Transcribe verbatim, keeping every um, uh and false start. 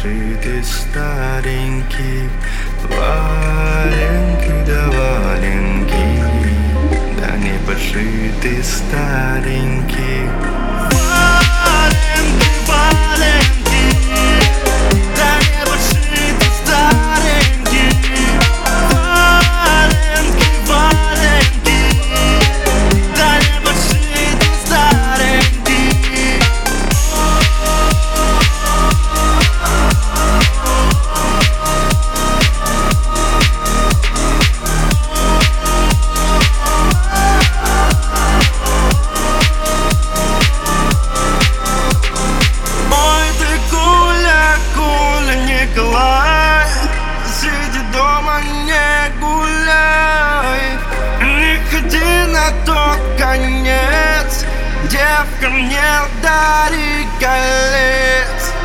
подшит из стареньких валенки, да валенки, да не подшит из стареньких валенки, валенки, да не подшит из стареньких валенки, валенки, да не подшит из стареньких. Николай, сиди дома, не гуляй, не ходи на тот конец, девка, мне дари колец.